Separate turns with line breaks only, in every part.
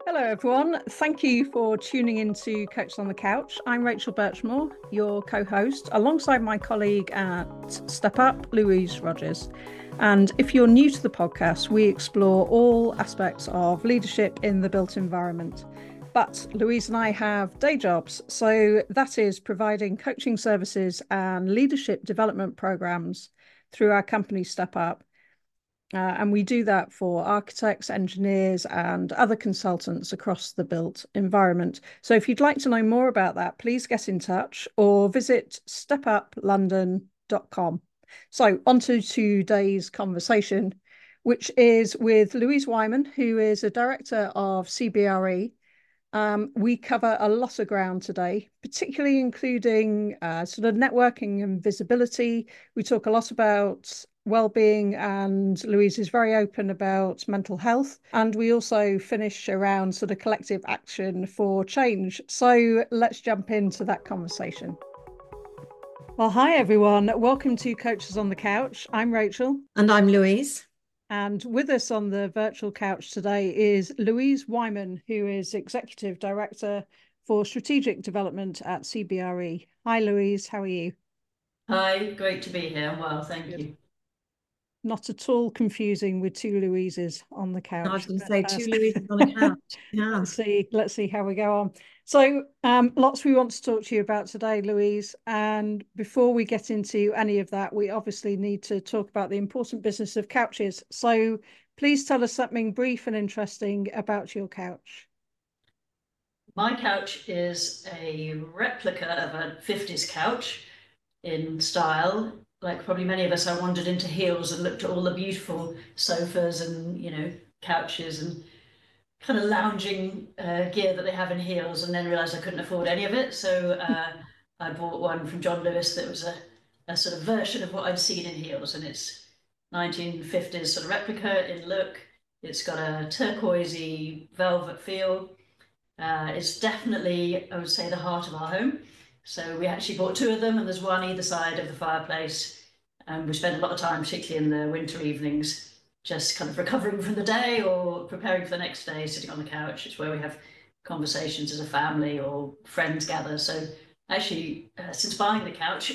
Hello, everyone. Thank you for tuning in to Coaches on the Couch. I'm Rachel Birchmore, your co host, alongside my colleague at Step Up, Louise Rogers. And if you're new to the podcast, we explore all aspects of leadership in the built environment. But Louise and I have day jobs, so that is providing coaching services and leadership development programs through our company Step Up. And we do that for architects, engineers, and other consultants across the built environment. So if you'd like to know more about that, please get in touch or visit stepuplondon.com. So on to today's conversation, which is with Louise Wyman, who is a director of CBRE. We cover a lot of ground today, particularly including sort of networking and visibility. We talk a lot about well-being, and Louise is very open about mental health. And we also finish around sort of collective action for change. So let's jump into that conversation. Well, hi, everyone. Welcome to Coaches on the Couch. I'm Rachel.
And I'm Louise.
And with us on the virtual couch today is Louise Wyman, who is Executive Director for Strategic Development at CBRE. Hi, Louise. How are you?
Hi, great to be here. Well, thank you.
Not at all confusing with two Louises on the couch.
I was going to say two Louises on a couch.
Yeah. Let's see how we go on. So lots we want to talk to you about today, Louise. And before we get into any of that, we obviously need to talk about the important business of couches. So please tell us something brief and interesting about your couch.
My couch is a replica of a 50s couch in style. Like probably many of us, I wandered into Heels and looked at all the beautiful sofas and, couches and kind of lounging gear that they have in Heels, and then realized I couldn't afford any of it. So I bought one from John Lewis that was a sort of version of what I'd seen in Heels, and it's 1950s sort of replica in look. It's got a turquoisey velvet feel. It's definitely, I would say, the heart of our home. So we actually bought two of them, and there's one either side of the fireplace. And we spend a lot of time, particularly in the winter evenings, just kind of recovering from the day or preparing for the next day, sitting on the couch. It's where we have conversations as a family or friends gather. So actually, since buying the couch,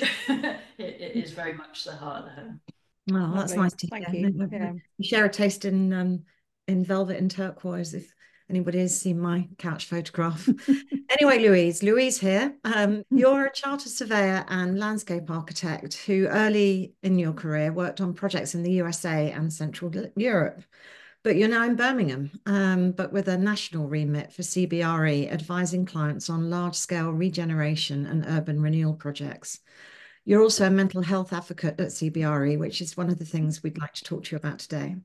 it is very much the heart of the home.
Well, that's nice to
hear.
Thank you. Yeah. You share a taste in velvet and turquoise, if anybody has seen my couch photograph. Anyway, Louise here. You're a chartered surveyor and landscape architect who early in your career worked on projects in the USA and Central Europe. But you're now in Birmingham, but with a national remit for CBRE, advising clients on large-scale regeneration and urban renewal projects. You're also a mental health advocate at CBRE, which is one of the things we'd like to talk to you about today.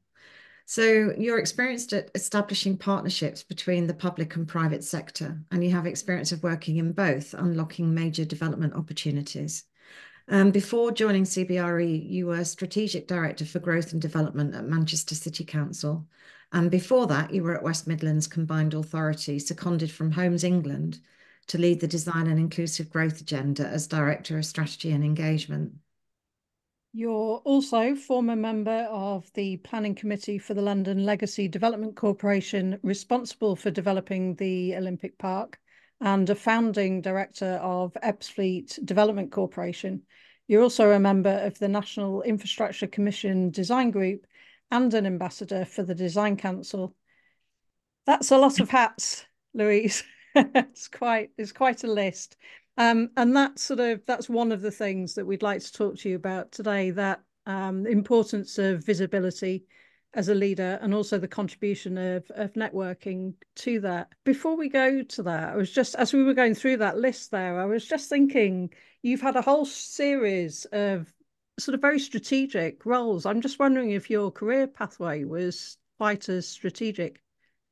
So you're experienced at establishing partnerships between the public and private sector, and you have experience of working in both, unlocking major development opportunities. Before joining CBRE, you were Strategic Director for Growth and Development at Manchester City Council. And before that, you were at West Midlands Combined Authority, seconded from Homes England to lead the Design and Inclusive Growth Agenda as Director of Strategy and Engagement.
You're also former member of the Planning Committee for the London Legacy Development Corporation, responsible for developing the Olympic Park, and a founding director of Ebbsfleet Development Corporation. You're also a member of the National Infrastructure Commission Design Group and an ambassador for the Design Council. That's a lot of hats, Louise. It's quite a list. And that's one of the things that we'd like to talk to you about today, that importance of visibility as a leader and also the contribution of networking to that. Before we go to that, I was just, as we were going through that list there, I was just thinking you've had a whole series of sort of very strategic roles. I'm just wondering if your career pathway was quite as strategic.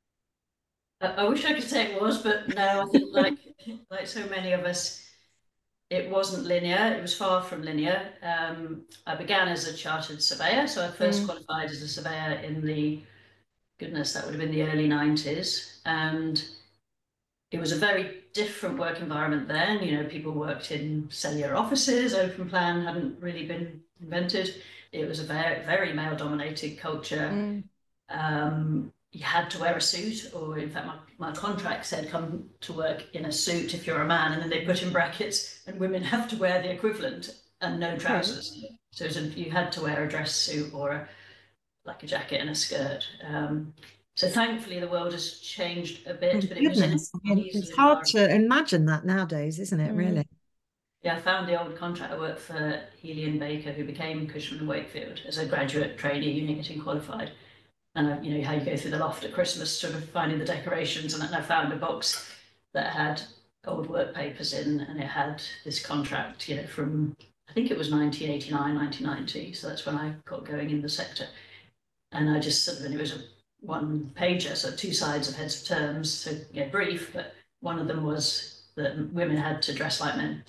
I wish I could say it was, but no, I think like so many of us, it wasn't linear. It was far from linear. I began as a chartered surveyor, so I first qualified as a surveyor in that would have been the early 90s, and it was a very different work environment then. People worked in cellular offices. Open plan hadn't really been invented. It was a very, very male-dominated culture. you had to wear a suit, or in fact my contract said come to work in a suit if you're a man, and then they put in brackets, and women have to wear the equivalent and no trousers. Right. So you had to wear a dress suit or like a jacket and a skirt. So thankfully the world has changed a bit, but
it's hard to imagine that nowadays, isn't it, really?
Yeah, I found the old contract. I worked for Healy and Baker, who became Cushman and Wakefield, as a graduate trainee, uni getting qualified. And you know how you go through the loft at Christmas, sort of finding the decorations, and I found a box that had old work papers in, and it had this contract, you know, from I think it was 1989, 1990. So that's when I got going in the sector. And I just sort of, and it was a one pager, so 2 sides of heads of terms, so yeah, brief, but one of them was that women had to dress like men,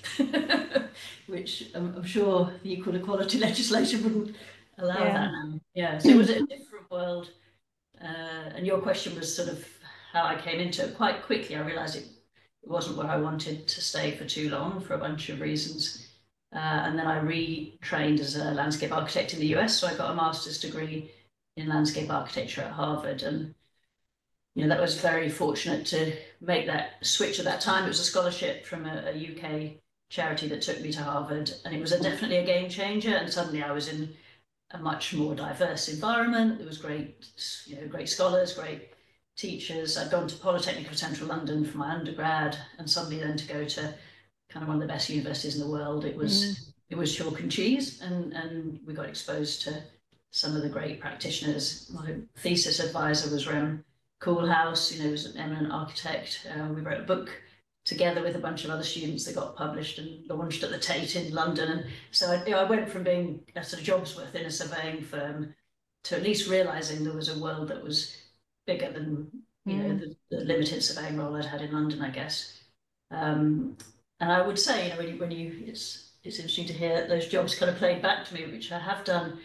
which I'm sure the equal equality legislation wouldn't allow that now. Yeah, so it was a different world. And your question was sort of how I came into it. Quite quickly, I realised it wasn't where I wanted to stay for too long for a bunch of reasons. And then I retrained as a landscape architect in the US, so I got a master's degree in landscape architecture at Harvard, and you know that was very fortunate to make that switch at that time. It was a scholarship from a UK charity that took me to Harvard, and it was definitely a game changer. And suddenly I was in a much more diverse environment. There was great, you know, great scholars, great teachers. I'd gone to Polytechnic of Central London for my undergrad, and suddenly then to go to kind of one of the best universities in the world. It was chalk and cheese, and we got exposed to some of the great practitioners. My thesis advisor was Rem Koolhaas, you know, was an eminent architect. We wrote a book together with a bunch of other students that got published and launched at the Tate in London. And so I went from being a sort of job's worth in a surveying firm to at least realising there was a world that was bigger than, you know, the limited surveying role I'd had in London, I guess. And I would say, you know, when you it's interesting to hear those jobs kind of played back to me, which I have done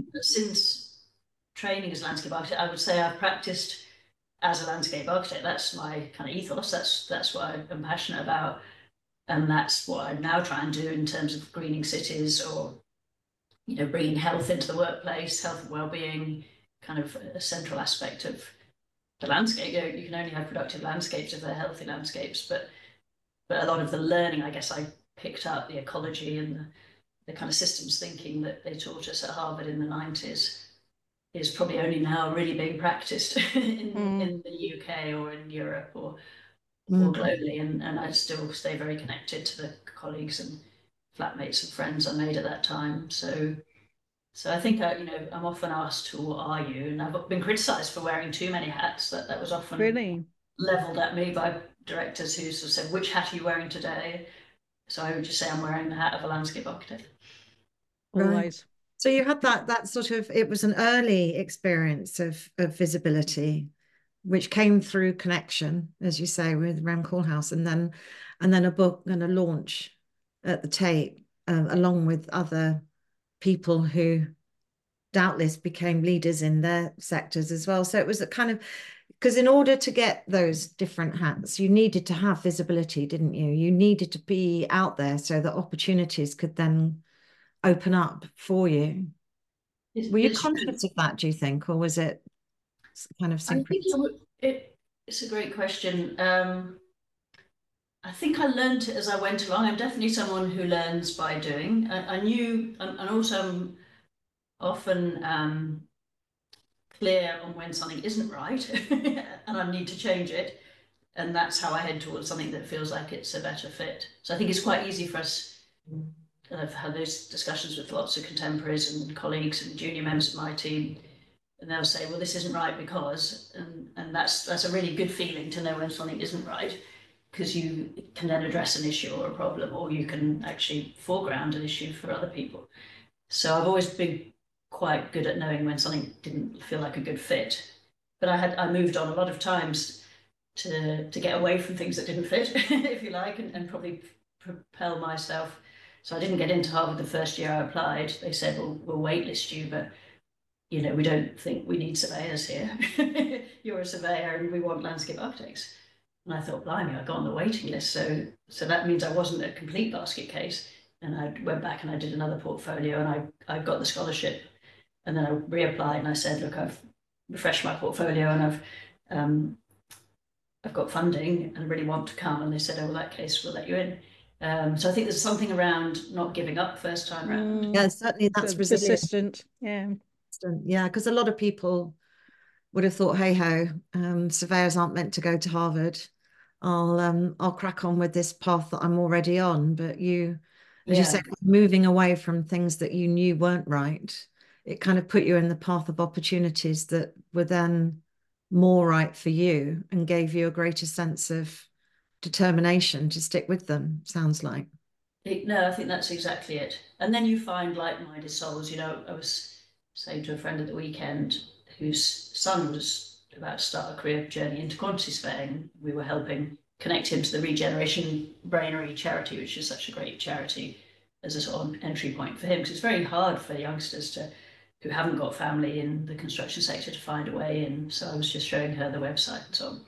since training as a landscape architect. I would say I've practiced as a landscape architect. That's my kind of ethos. That's what I'm passionate about, and that's what I now try and do in terms of greening cities, or you know, bringing health into the workplace, health and well-being, kind of a central aspect of the landscape. You know, you can only have productive landscapes if they're healthy landscapes, but a lot of the learning, I guess, I picked up the ecology and the kind of systems thinking that they taught us at Harvard in the 90s is probably only now really being practiced in the UK or in Europe or globally. And I still stay very connected to the colleagues and flatmates and friends I made at that time. So I think, you know, I'm often asked, who are you? And I've been criticised for wearing too many hats. That was often levelled at me by directors who sort of said, which hat are you wearing today? So I would just say I'm wearing the hat of a landscape architect.
Always. Right.
So you had that sort of, it was an early experience of visibility, which came through connection, as you say, with Rem Koolhaas, and then a book and a launch at the Tate, along with other people who doubtless became leaders in their sectors as well. So it was a kind of, because in order to get those different hats, you needed to have visibility, didn't you? You needed to be out there so that opportunities could then open up for you. Were you conscious of that, do you think, or was it kind of secret?
I think it's a great question. I think I learned it as I went along. I'm definitely someone who learns by doing. I knew, and also I'm often clear on when something isn't right and I need to change it. And that's how I head towards something that feels like it's a better fit. So I think it's quite easy for us. And I've had those discussions with lots of contemporaries and colleagues and junior members of my team, and they'll say, well, this isn't right because, and that's a really good feeling to know when something isn't right, because you can then address an issue or a problem, or you can actually foreground an issue for other people. So I've always been quite good at knowing when something didn't feel like a good fit. But I moved on a lot of times to get away from things that didn't fit, if you like, and probably propel myself. So I didn't get into Harvard the first year I applied. They said, well, we'll waitlist you, but you know, we don't think we need surveyors here. You're a surveyor and we want landscape architects. And I thought, blimey, I got on the waiting list. So that means I wasn't a complete basket case. And I went back and I did another portfolio and I got the scholarship. And then I reapplied and I said, look, I've refresh my portfolio, and I've got funding and really want to come. And they said, oh, well, in that case, we'll let you in. So I think there's something around not giving up first time round.
Yeah, certainly that's resilient.
Persistent. Yeah.
Yeah, because a lot of people would have thought, hey ho, surveyors aren't meant to go to Harvard. I'll crack on with this path that I'm already on. But you, as you said, moving away from things that you knew weren't right, it kind of put you in the path of opportunities that were then more right for you and gave you a greater sense of determination to stick with them, sounds like.
No, I think that's exactly it. And then you find like-minded souls. You know, I was saying to a friend at the weekend whose son was about to start a career journey into quantity surveying. We were helping connect him to the Regeneration Brainery charity, which is such a great charity as a sort of entry point for him, because it's very hard for youngsters who haven't got family in the construction sector to find a way in. So I was just showing her the website and so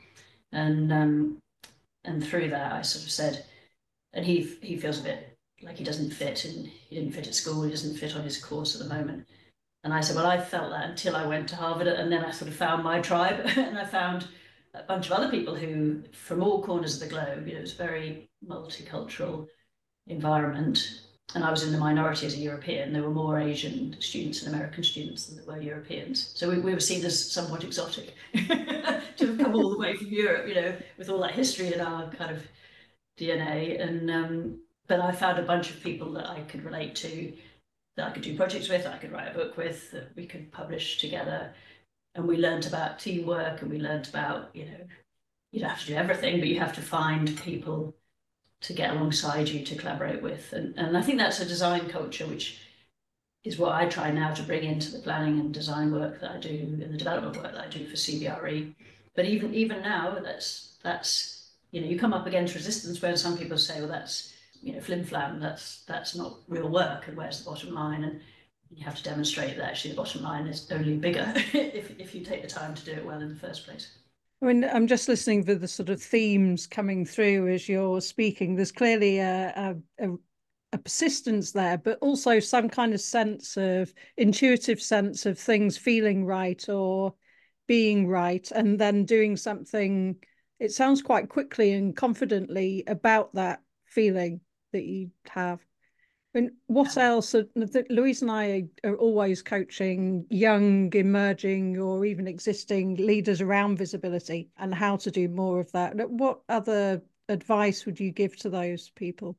on. And through that, I sort of said, and he feels a bit like he doesn't fit, and he didn't fit at school, he doesn't fit on his course at the moment. And I said, well, I felt that until I went to Harvard, and then I sort of found my tribe, and I found a bunch of other people who, from all corners of the globe, you know, it was a very multicultural environment. And I was in the minority as a European. There were more Asian students and American students than there were Europeans. So we were seen as somewhat exotic to have come all the way from Europe, you know, with all that history in our kind of DNA. And but I found a bunch of people that I could relate to, that I could do projects with, that I could write a book with, that we could publish together. And we learned about teamwork, and we learned about, you know, you don't have to do everything, but you have to find people to get alongside you to collaborate with. And I think that's a design culture, which is what I try now to bring into the planning and design work that I do, and the development work that I do for CBRE. But even now, that's you know, you come up against resistance where some people say, well, that's, you know, flim flam, that's not real work, and where's the bottom line? And you have to demonstrate that actually the bottom line is only bigger if you take the time to do it well in the first place.
I mean, I'm just listening to the sort of themes coming through as you're speaking. There's clearly a persistence there, but also some kind of sense of intuitive sense of things feeling right or being right, and then doing something, it sounds quite quickly and confidently about that feeling that you have. And what else? Louise and I are always coaching young, emerging, or even existing leaders around visibility and how to do more of that. What other advice would you give to those people?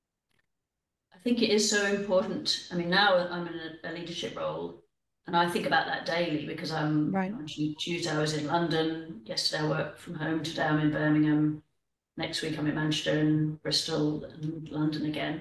I think it is so important. I mean, now I'm in a leadership role, and I think about that daily, because
right.
On Tuesday I was in London, yesterday I worked from home, today I'm in Birmingham, next week I'm in Manchester and Bristol and London again.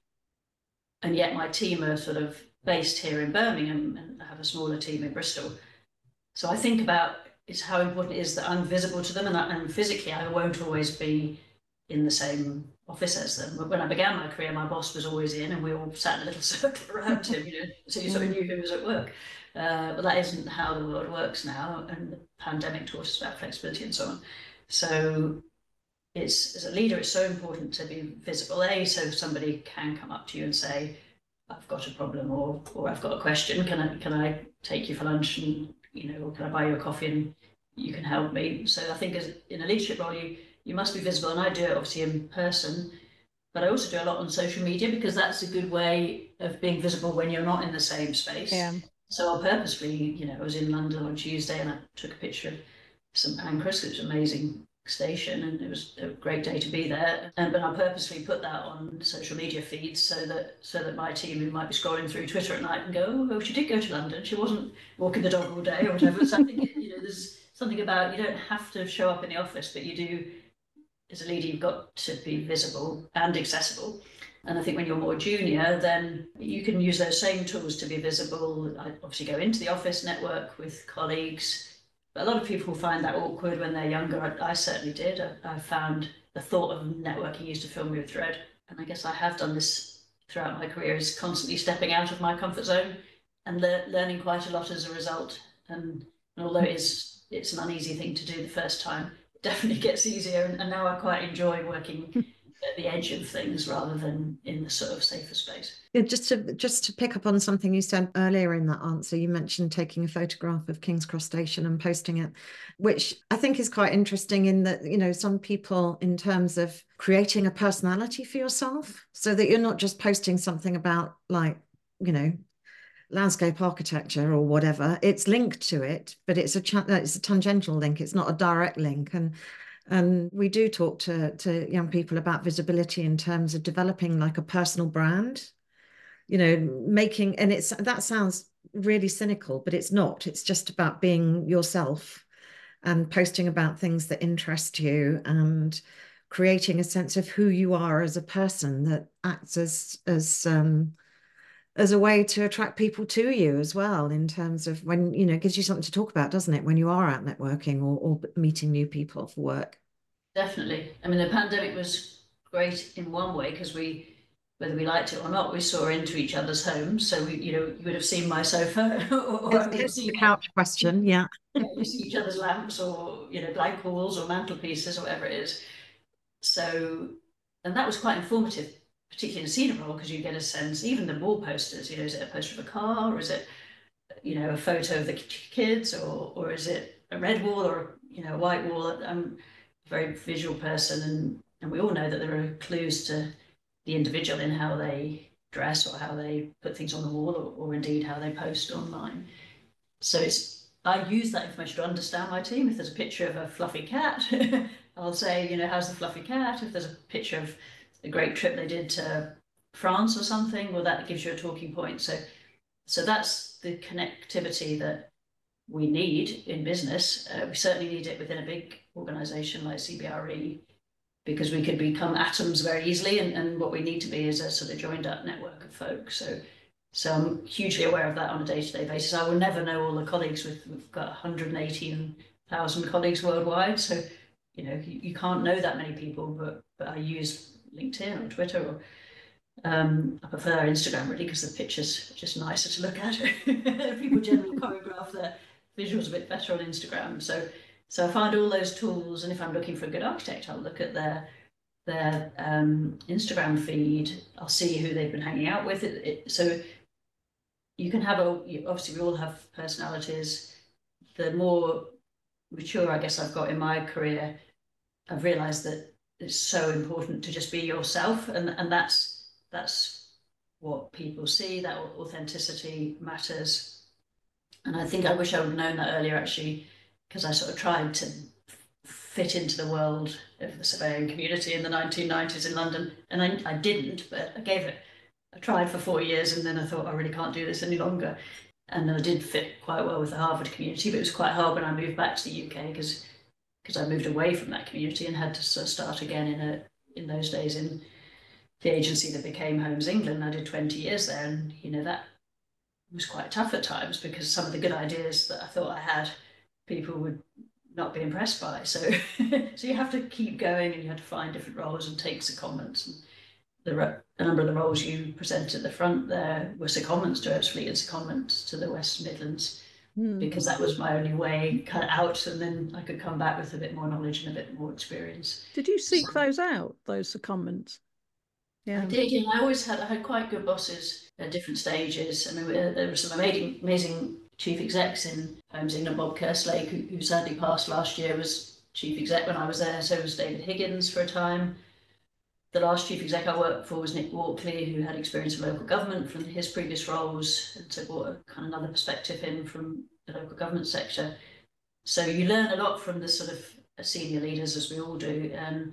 And yet my team are sort of based here in Birmingham, and I have a smaller team in Bristol. So I think about how important it is that I'm visible to them, and physically I won't always be in the same office as them. But when I began my career, my boss was always in, and we all sat in a little circle around him, you know, so you sort of knew who was at work. But that isn't how the world works now, and the pandemic taught us about flexibility and so on. So as a leader, it's so important to be visible, so somebody can come up to you and say, I've got a problem, or I've got a question, can I take you for lunch, and, you know, or can I buy you a coffee and you can help me? So I think in a leadership role, you must be visible, and I do it obviously in person, but I also do a lot on social media, because that's a good way of being visible when you're not in the same space.
Yeah.
So I'll purposefully, you know, I was in London on Tuesday and I took a picture of St Pancras, it was amazing station, and it was a great day to be there. But I purposely put that on social media feeds so that my team, who might be scrolling through Twitter at night, and go, oh, she did go to London, she wasn't walking the dog all day or whatever. So I think, you know, there's something about, you don't have to show up in the office, but you do, as a leader, you've got to be visible and accessible. And I think when you're more junior, then you can use those same tools to be visible. I obviously go into the office, network with colleagues. A lot of people find that awkward when they're younger. I certainly did. I found the thought of networking used to fill me with dread. And I guess I have done this throughout my career, is constantly stepping out of my comfort zone and learning quite a lot as a result. And although it's an uneasy thing to do the first time, it definitely gets easier. And now I quite enjoy working at the edge of things rather than in the sort of safer space.
Yeah, just to pick up on something you said earlier in that answer, you mentioned taking a photograph of King's Cross Station and posting it, which I think is quite interesting in that, you know, some people, in terms of creating a personality for yourself, so that you're not just posting something about, like, you know, landscape architecture or whatever. It's linked to it, but it's a tangential link. It's not a direct link. And we do talk to young people about visibility in terms of developing like a personal brand, you know, making, and that sounds really cynical, but it's not. It's just about being yourself and posting about things that interest you and creating a sense of who you are as a person that acts as a way to attract people to you as well, in terms of when, you know, it gives you something to talk about, doesn't it, when you are out networking or meeting new people for work.
Definitely. I mean, the pandemic was great in one way because whether we liked it or not, we saw into each other's homes. So we, you know, you would have seen my sofa, or
it's the couch question, yeah.
You see each other's lamps, or, you know, blank walls or mantelpieces or whatever it is. So, and that was quite informative, particularly in a senior role, because you get a sense, even the wall posters, you know, is it a poster of a car, or is it, you know, a photo of the kids, or is it a red wall or, you know, a white wall? I'm a very visual person, and we all know that there are clues to the individual in how they dress or how they put things on the wall, or indeed how they post online. So I use that information to understand my team. If there's a picture of a fluffy cat, I'll say, you know, how's the fluffy cat? If there's a picture of a great trip they did to France or something, well, that gives you a talking point. So that's the connectivity that we need in business. We certainly need it within a big organization like CBRE, because we could become atoms very easily, and what we need to be is a sort of joined up network of folk. So I'm hugely aware of that on a day-to-day basis. I will never know all the colleagues. We've got 118,000 colleagues worldwide, so, you know, you can't know that many people, but I use LinkedIn or Twitter, or I prefer Instagram really, because the pictures are just nicer to look at. People generally choreograph their visuals a bit better on Instagram. So I find all those tools, and if I'm looking for a good architect, I'll look at their Instagram feed. I'll see who they've been hanging out with. So you can have obviously we all have personalities. The more mature, I guess, I've got in my career, I've realized that it's so important to just be yourself, and that's what people see. That authenticity matters. And I think I wish I would have known that earlier, actually, because I sort of tried to fit into the world of the surveying community in the 1990s in London, and I didn't, but I tried for 4 years, and then I thought I really can't do this any longer. And I did fit quite well with the Harvard community, but it was quite hard when I moved back to the UK, because I moved away from that community and had to sort of start again in those days in the agency that became Homes England. I did 20 years there, and, you know, that was quite tough at times, because some of the good ideas that I thought I had, people would not be impressed by. So so you have to keep going, and you have to find different roles and take secondments. And a number of the roles you presented at the front there were secondments to Ebbsfleet and secondments to the West Midlands, because that was my only way cut out, and then I could come back with a bit more knowledge and a bit more experience.
Did you seek those out, those secondments?
Yeah, I did. And I had quite good bosses at different stages. I mean, there were some amazing chief execs in Homes England. Bob Kerslake, who sadly passed last year, was chief exec when I was there. So was David Higgins for a time. The last chief exec I worked for was Nick Walkley, who had experience in local government from his previous roles, and so brought a kind of another perspective in from the local government sector. So you learn a lot from the sort of senior leaders, as we all do.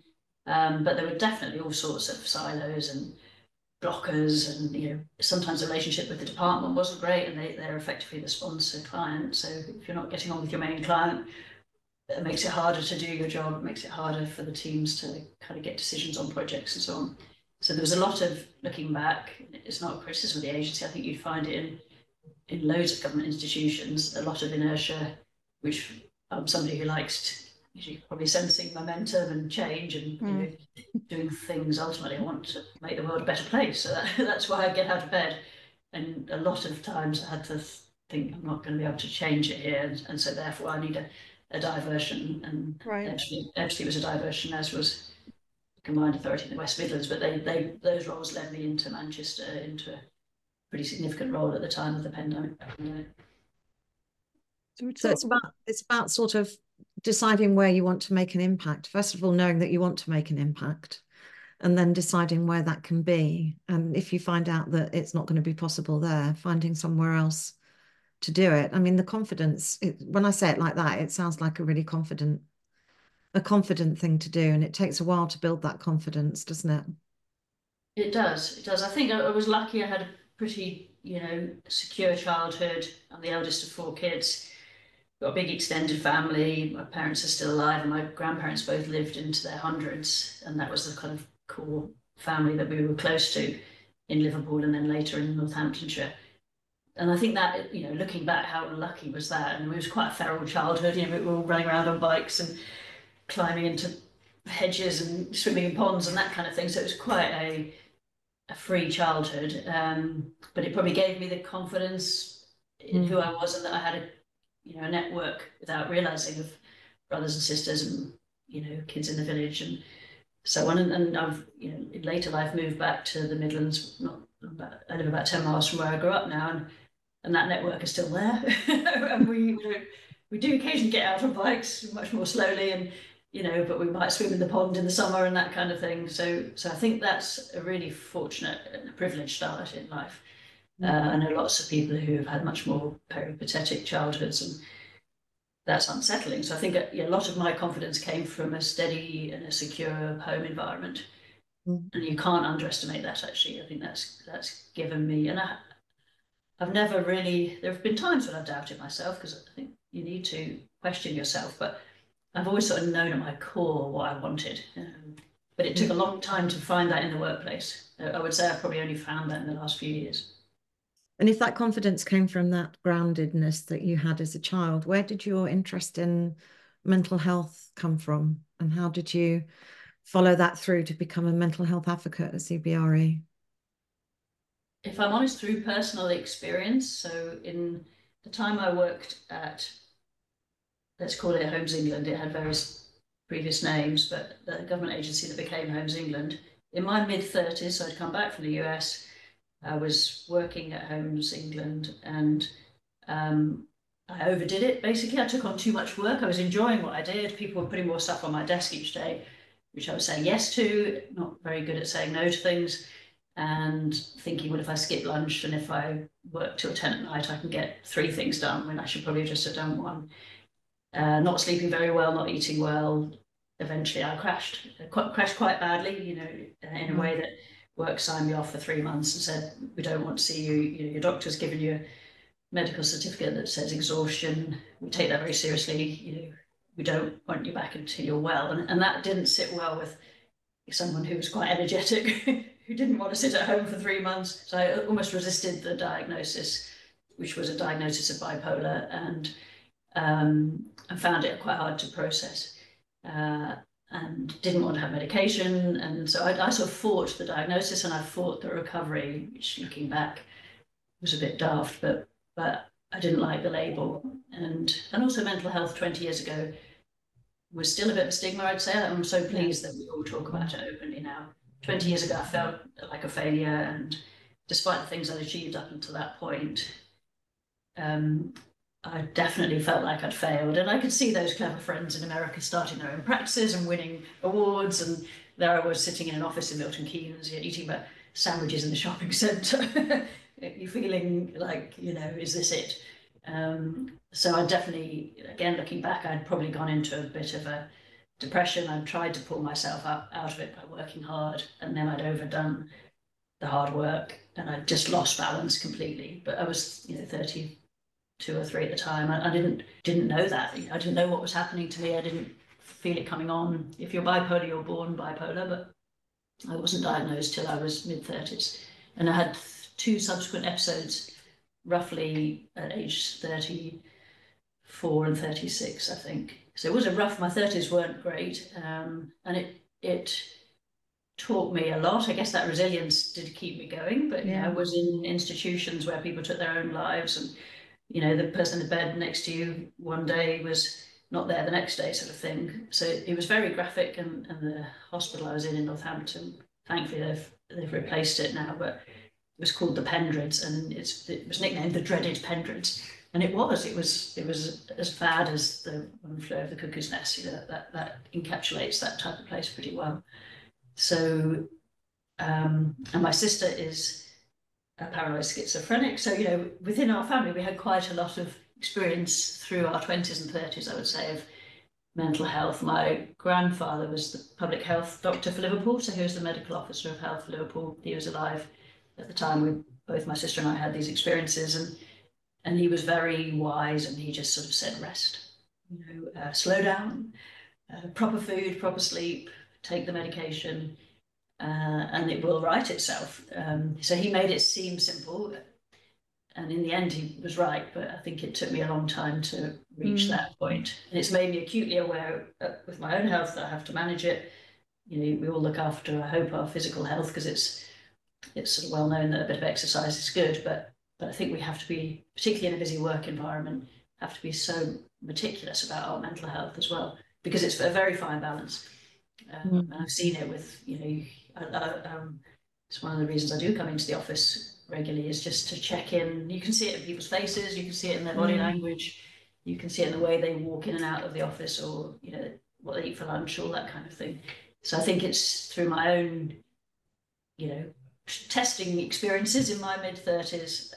But there were definitely all sorts of silos and blockers, and, you know, sometimes the relationship with the department wasn't great, and they're effectively the sponsor client. So if you're not getting on with your main client, it makes it harder to do your job. It makes it harder for the teams to kind of get decisions on projects and so on. So there was a lot of looking back. It's not a criticism of the agency. I think you'd find it in loads of government institutions, a lot of inertia, which I'm somebody who likes probably sensing momentum and change, and you know, doing things. Ultimately, I want to make the world a better place. So that's why I get out of bed. And a lot of times I had to think, I'm not going to be able to change it here, and so therefore I need a diversion. And
right.
Ebbsfleet was a diversion, as was combined authority in the West Midlands, but those roles led me into Manchester, into a pretty significant role at the time of the pandemic.
So it's about sort of deciding where you want to make an impact. First of all, knowing that you want to make an impact, and then deciding where that can be. And if you find out that it's not going to be possible there, finding somewhere else to do it. I mean, the confidence, when I say it like that, it sounds like a really confident thing to do. And it takes a while to build that confidence, doesn't it?
It does. It does. I think I was lucky. I had a pretty, secure childhood. I'm the eldest of 4 kids. Got a big extended family. My parents are still alive, and my grandparents both lived into their hundreds, and that was the kind of core family that we were close to in Liverpool and then later in Northamptonshire. And I think that, looking back, how lucky was that? And it was quite a feral childhood. We were all running around on bikes and climbing into hedges and swimming in ponds and that kind of thing. So it was quite a free childhood. But it probably gave me the confidence in who I was, and that I had a network without realizing of brothers and sisters and kids in the village and so on. And I've in later life moved back to the Midlands. I live about 10 miles from where I grew up now, and that network is still there. And we do occasionally get out on bikes much more slowly, and but we might swim in the pond in the summer and that kind of thing. So I think that's a really fortunate and a privileged start in life. I know lots of people who have had much more peripatetic childhoods, and that's unsettling. So I think a lot of my confidence came from a steady and a secure home environment. And you can't underestimate that, actually. I think that's given me, and I've never really, there have been times when I've doubted myself, because I think you need to question yourself, but I've always sort of known at my core what I wanted. But it took a long time to find that in the workplace. I would say I've probably only found that in the last few years.
And if that confidence came from that groundedness that you had as a child, where did your interest in mental health come from? And how did you follow that through to become a mental health advocate at CBRE?
If I'm honest, through personal experience. So in the time I worked at, let's call it Homes England, it had various previous names, but the government agency that became Homes England, in my mid-30s, so I'd come back from the US, I was working at Homes England, and I overdid it, basically. I took on too much work. I was enjoying what I did. People were putting more stuff on my desk each day, which I was saying yes to, not very good at saying no to things, and thinking, well, if I skip lunch and if I work till 10 at night, I can get 3 things done when I should probably just have done 1. Not sleeping very well, not eating well. Eventually I crashed quite badly, in a way that work signed me off for 3 months and said, we don't want to see you, your doctor's given you a medical certificate that says exhaustion. We take that very seriously. We don't want you back until you're well. And that didn't sit well with someone who was quite energetic, who didn't want to sit at home for 3 months. So I almost resisted the diagnosis, which was a diagnosis of bipolar, and found it quite hard to process. And didn't want to have medication. And so I sort of fought the diagnosis, and I fought the recovery, which looking back was a bit daft, but I didn't like the label. And also mental health 20 years ago was still a bit of a stigma, I'd say. I'm so pleased that we all talk about it openly now. 20 years ago, I felt like a failure, and despite the things I'd achieved up until that point, I definitely felt like I'd failed. And I could see those clever friends in America starting their own practices and winning awards, and there I was sitting in an office in Milton Keynes, eating my sandwiches in the shopping centre. You're feeling like, is this it? So I definitely, again, looking back, I'd probably gone into a bit of a depression. I'd tried to pull myself out of it by working hard, and then I'd overdone the hard work, and I'd just lost balance completely. But I was, 32 or 3 at the time. I didn't know that. I didn't know what was happening to me. I didn't feel it coming on. If you're bipolar, you're born bipolar, but I wasn't diagnosed till I was mid-30s. And I had 2 subsequent episodes, roughly at age 34 and 36, I think. So it was my 30s weren't great. And it taught me a lot. I guess that resilience did keep me going, but I was in institutions where people took their own lives, and the person in the bed next to you one day was not there the next day, sort of thing. So it was very graphic, and the hospital I was in Northampton, thankfully they've replaced it now, but it was called the Pendrids, and it was nicknamed the dreaded Pendrids. And it was as bad as the One Flew Over the Cuckoo's Nest. You know, that encapsulates that type of place pretty well. So, and my sister is a paranoid schizophrenic. So, you know, within our family, we had quite a lot of experience through our 20s and 30s, I would say, of mental health. My grandfather was the public health doctor for Liverpool, so he was the medical officer of health for Liverpool. He was alive at the time both my sister and I had these experiences, and he was very wise, and he just sort of said, rest, you know, slow down, proper food, proper sleep, take the medication, and it will right itself. So he made it seem simple, and in the end he was right, but I think it took me a long time to reach that point. And it's made me acutely aware with my own health that I have to manage it. You know, we all look after, I hope, our physical health, because it's sort of well known that a bit of exercise is good, but I think we have to be, particularly in a busy work environment, have to be so meticulous about our mental health as well, because it's a very fine balance. And I've seen it with, you know, it's one of the reasons I do come into the office regularly, is just to check in. You can see it in people's faces, you can see it in their body language, you can see it in the way they walk in and out of the office, or, you know, what they eat for lunch, all that kind of thing. So I think it's through my own, you know, testing experiences in my mid-30s,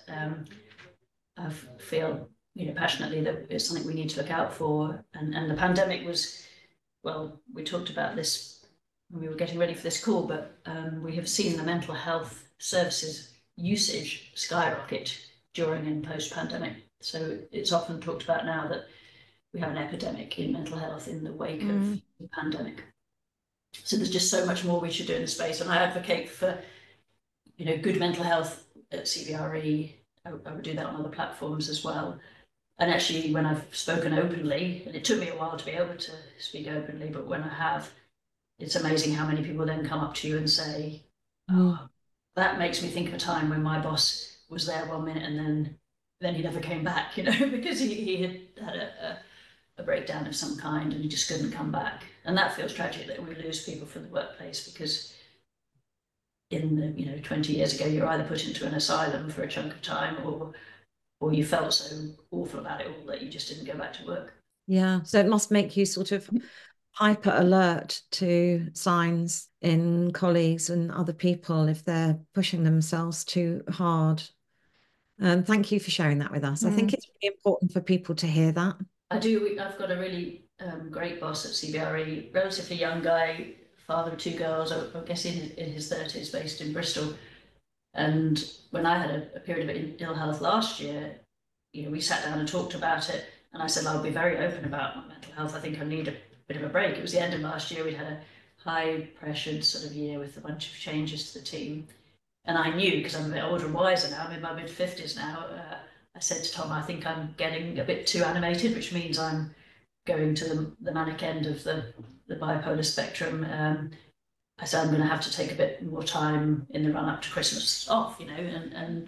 I feel, you know, passionately that it's something we need to look out for. And the pandemic was, well, we talked about this when we were getting ready for this call, but we have seen the mental health services usage skyrocket during and post-pandemic. So it's often talked about now that we have an epidemic in mental health in the wake of the pandemic. So there's just so much more we should do in the space, and I advocate for, you know, good mental health at CBRE. I would do that on other platforms as well. And actually, when I've spoken openly, and it took me a while to be able to speak openly, but when I have, it's amazing how many people then come up to you and say, oh, that makes me think of a time when my boss was there 1 minute and then he never came back, you know, because he had a breakdown of some kind and he just couldn't come back. And that feels tragic, that we lose people from the workplace, because in the, you know, 20 years ago, you're either put into an asylum for a chunk of time, or you felt so awful about it all that you just didn't go back to work.
Yeah, so it must make you sort of hyper alert to signs in colleagues and other people if they're pushing themselves too hard. Thank you for sharing that with us. I think it's really important for people to hear that.
I do. I've got a really great boss at CBRE, relatively young guy, father of 2 girls, I guess in his 30s, based in Bristol. And when I had a period of ill health last year, you know, we sat down and talked about it, and I said, I'll be very open about my mental health. I think I need a bit of a break. It was the end of last year. We'd had a high pressured sort of year with a bunch of changes to the team. And I knew, because I'm a bit older and wiser now, I'm in my mid-50s now, I said to Tom, I think I'm getting a bit too animated, which means I'm going to the manic end of the bipolar spectrum. I said, I'm going to have to take a bit more time in the run up to Christmas off, you know,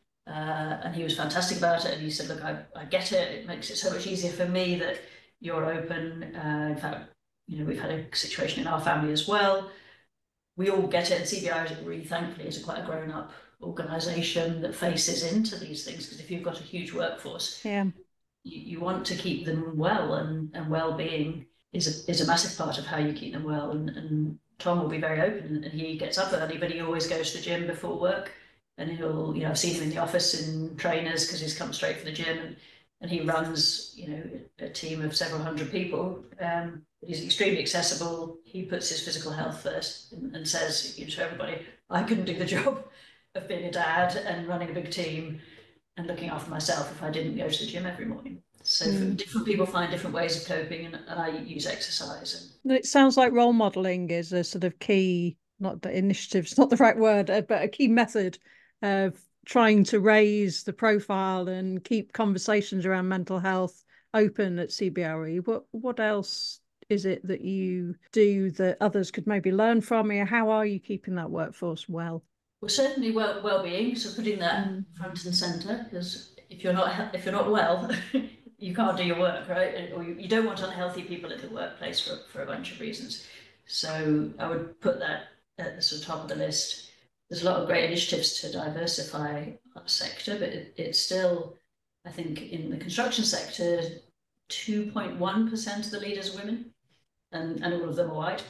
and he was fantastic about it. And he said, look, I get it. It makes it so much easier for me that you're open. In fact, you know, we've had a situation in our family as well. We all get it, and CBRE really, thankfully, is quite a grown-up organisation that faces into these things, because if you've got a huge workforce, you want to keep them well, and well-being is a massive part of how you keep them well. And Tom will be very open, and he gets up early, but he always goes to the gym before work, and he'll, you know, I've seen him in the office in trainers because he's come straight from the gym, and he runs, you know, a team of several hundred people. He's extremely accessible. He puts his physical health first, and says, you know, to everybody, I couldn't do the job of being a dad and running a big team and looking after myself if I didn't go to the gym every morning. So different people find different ways of coping, and I use exercise.
And it sounds like role modelling is a sort of key, not the initiative's not the right word, but a key method of trying to raise the profile and keep conversations around mental health open at CBRE. What else is it that you do that others could maybe learn from you? How are you keeping that workforce well?
Well, certainly well-being, so putting that front and centre, because if you're not well, you can't do your work, right? Or you don't want unhealthy people in the workplace for a bunch of reasons. So I would put that at the sort of top of the list. There's a lot of great initiatives to diversify our sector, but it's still, I think, in the construction sector, 2.1% of the leaders are women, and all of them are white.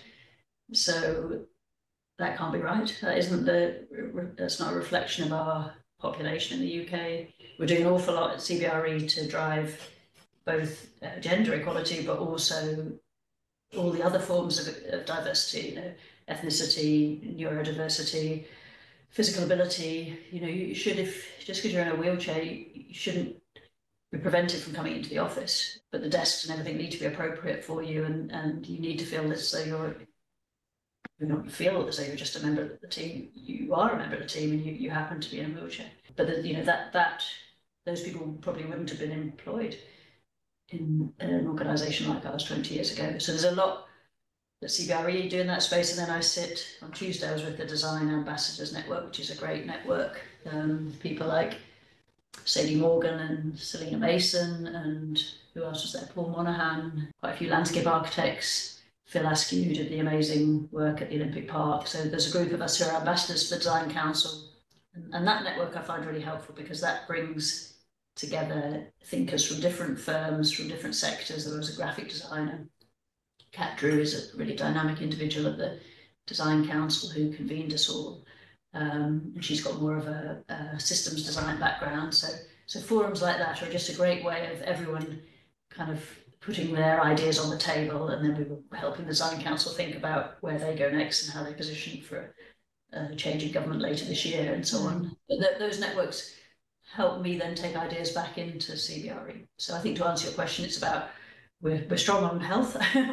So that can't be right. That's not a reflection of our population in the UK. We're doing an awful lot at CBRE to drive both gender equality, but also all the other forms of diversity, ethnicity, neurodiversity, physical ability. You should, just because you're in a wheelchair, you shouldn't be prevented from coming into the office, but the desks and everything need to be appropriate for you, and you need to feel as though you don't feel as though you're just a member of the team. You are a member of the team, and you happen to be in a wheelchair. But that those people probably wouldn't have been employed in an organisation like ours 20 years ago. So there's a lot that CBRE do in that space. And then I sit on Tuesday, I was with the Design Ambassadors Network, which is a great network. People like Sadie Morgan and Selena Mason, and who else was there? Paul Monaghan, quite a few landscape architects. Phil Askew, who did the amazing work at the Olympic Park. So there's a group of us who are ambassadors for the Design Council. And that network I find really helpful, because that brings together thinkers from different firms, from different sectors. There was a graphic designer. Kat Drew is a really dynamic individual at the Design Council who convened us all. And she's got more of a systems design background. So forums like that are just a great way of everyone kind of putting their ideas on the table, and then we were helping the Design Council think about where they go next and how they position for a change in government later this year and so on. But those networks help me then take ideas back into CBRE. So I think, to answer your question, it's about we're strong on health. I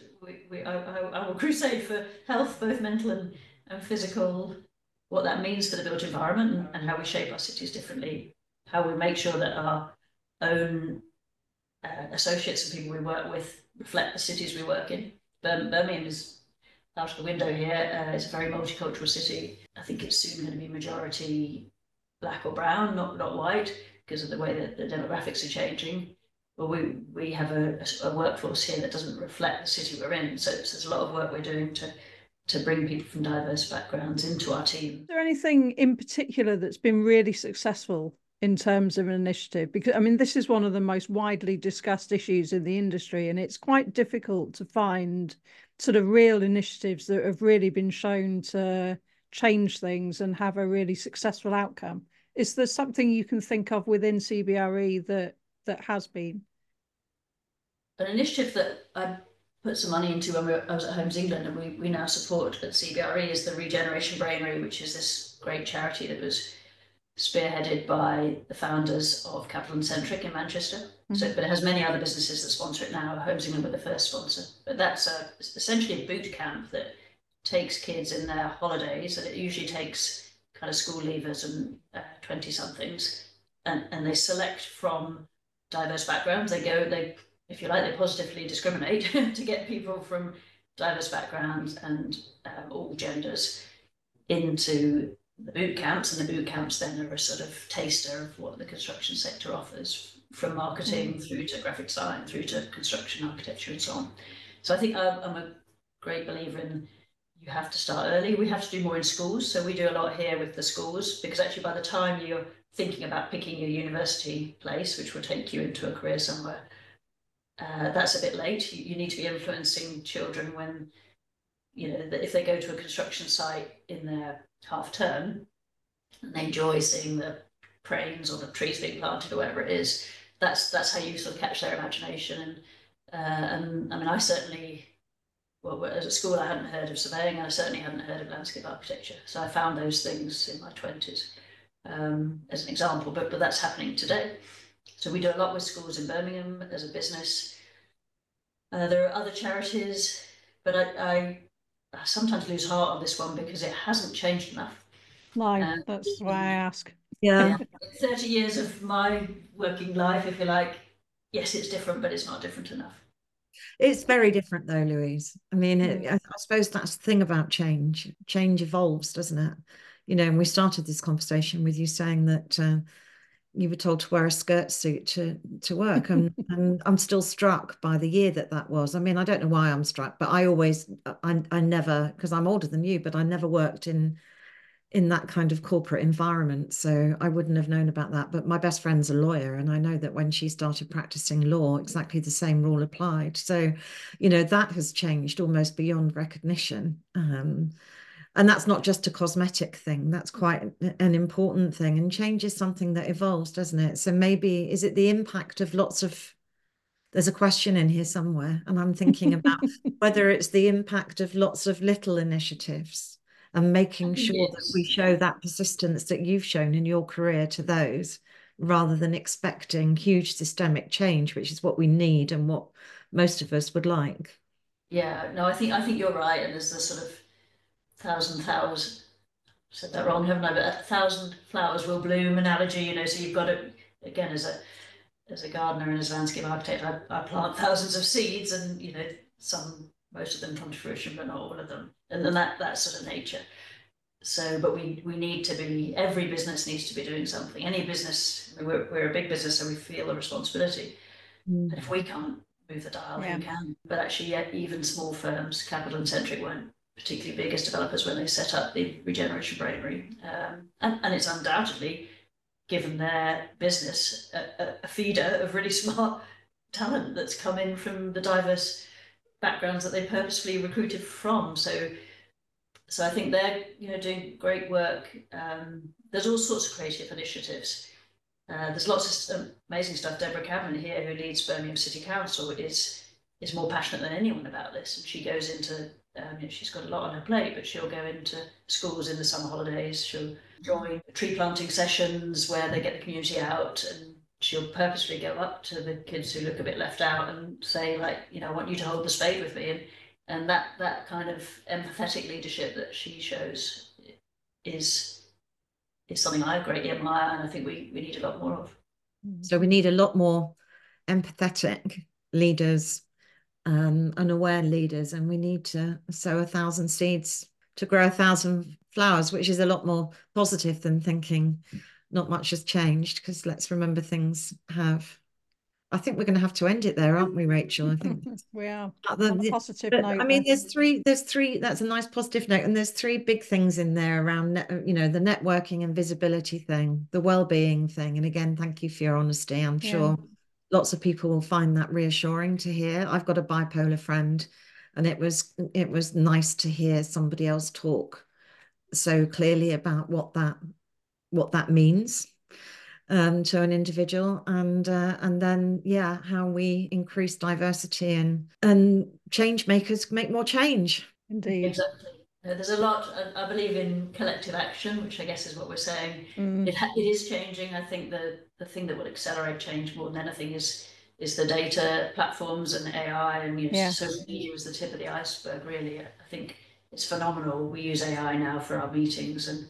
will crusade for health, both mental and physical, what that means for the built environment, and how we shape our cities differently, how we make sure that our own associates and people we work with reflect the cities we work in. Birmingham is out of the window here. It's a very multicultural city. I think it's soon going to be majority black or brown, not white, because of the way that the demographics are changing. But we have a workforce here that doesn't reflect the city we're in. So there's a lot of work we're doing to bring people from diverse backgrounds into our team.
Is there anything in particular that's been really successful in terms of an initiative? Because, I mean, this is one of the most widely discussed issues in the industry, and it's quite difficult to find sort of real initiatives that have really been shown to change things and have a really successful outcome. Is there something you can think of within CBRE that has been?
An initiative that I put some money into when I was at Homes England, and we now support at CBRE, is the Regeneration Brainary, which is this great charity that was spearheaded by the founders of Capital and Centric in Manchester. Mm-hmm. But it has many other businesses that sponsor it now. Homes England were the first sponsor. But that's essentially a boot camp that takes kids in their holidays, and it usually takes kind of school leavers and 20-somethings, and they select from diverse backgrounds. They, if you like, they positively discriminate to get people from diverse backgrounds and all genders into the boot camps, and the boot camps then are a sort of taster of what the construction sector offers, from marketing through to graphic design, through to construction architecture and so on. So I think I'm a great believer in, you have to start early. We have to do more in schools. So we do a lot here with the schools, because actually by the time you're thinking about picking your university place, which will take you into a career somewhere, that's a bit late. You need to be influencing children when, if they go to a construction site in their half term and they enjoy seeing the cranes or the trees being planted or whatever it is, that's how you sort of catch their imagination. And I mean, I certainly, as a school, I hadn't heard of surveying, and I certainly hadn't heard of landscape architecture. So I found those things in my 20s as an example, but that's happening today. So we do a lot with schools in Birmingham as a business. There are other charities, but I sometimes lose heart on this one because it hasn't changed enough.
No, that's why I ask.
Yeah.
30 years of my working life, if you like, yes, it's different, but it's not different enough.
It's very different though, Louise. I mean, I suppose that's the thing about change. Change evolves, doesn't it? And we started this conversation with you saying that, you were told to wear a skirt suit to work, and I'm still struck by the year that was. I mean, I don't know why I'm struck, but I never, because I'm older than you, but I never worked in that kind of corporate environment, so I wouldn't have known about that. But my best friend's a lawyer, and I know that when she started practicing law, exactly the same rule applied. So, that has changed almost beyond recognition. And that's not just a cosmetic thing. That's quite an important thing. And change is something that evolves, doesn't it? So maybe, is it the impact of there's a question in here somewhere, and I'm thinking about whether it's the impact of lots of little initiatives and making sure that we show that persistence that you've shown in your career to those, rather than expecting huge systemic change, which is what we need and what most of us would like.
Yeah, no, I think you're right. And there's the sort of 1,000 flowers, said that wrong, haven't I? But 1,000 flowers will bloom analogy, so you've got to, again, as a gardener and as a landscape architect, I plant thousands of seeds, and most of them come to fruition, but not all of them. And then that's sort of nature. So, but we need to be, every business needs to be doing something. Any business, we're a big business, so we feel a responsibility. And if we can't move the dial, who can? But actually, even small firms, Capital and Centric weren't particularly big as developers when they set up the Regeneration Bravery. And it's undoubtedly, given their business, a feeder of really smart talent that's come in from the diverse backgrounds that they purposefully recruited from. So I think they're doing great work. There's all sorts of creative initiatives. There's lots of amazing stuff. Deborah Cadman here, who leads Birmingham City Council, is more passionate than anyone about this, and she goes into she's got a lot on her plate, but she'll go into schools in the summer holidays. She'll join tree planting sessions where they get the community out, and she'll purposely go up to the kids who look a bit left out and say, like, I want you to hold the spade with me. And that kind of empathetic leadership that she shows is something I greatly admire, and I think we need a lot more of.
So we need a lot more empathetic leaders, and aware leaders, and we need to sow 1,000 seeds to grow 1,000 flowers, which is a lot more positive than thinking not much has changed, because let's remember things have. I think we're going to have to end it there, aren't we, Rachel? I think
we are. On a positive note.
I mean, there's three, that's a nice positive note. And there's three big things in there around, the networking and visibility thing, the well-being thing. And again, thank you for your honesty. I'm sure lots of people will find that reassuring to hear. I've got a bipolar friend, and it was nice to hear somebody else talk so clearly about what that means to an individual, and then how we increase diversity and change makers make more change.
Indeed.
Exactly. There's a lot. I believe in collective action, which I guess is what we're saying. It is changing. I think the thing that will accelerate change more than anything is the data platforms and AI, and social media is the tip of the iceberg, really. I think it's phenomenal. We use AI now for our meetings, and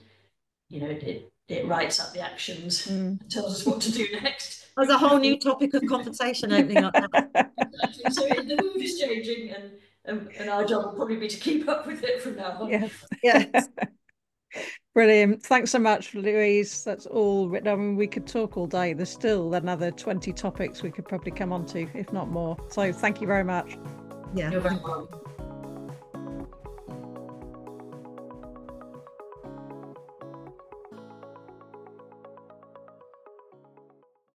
it writes up the actions and tells us what to do next.
There's a whole new topic of conversation opening up now.
Exactly. So the mood is changing, and our job will probably be to keep up with it from now on.
Yes.
Brilliant. Thanks so much, Louise. That's all written. I mean, we could talk all day. There's still another 20 topics we could probably come on to, if not more. So thank you very much.
Yeah.
You're very welcome.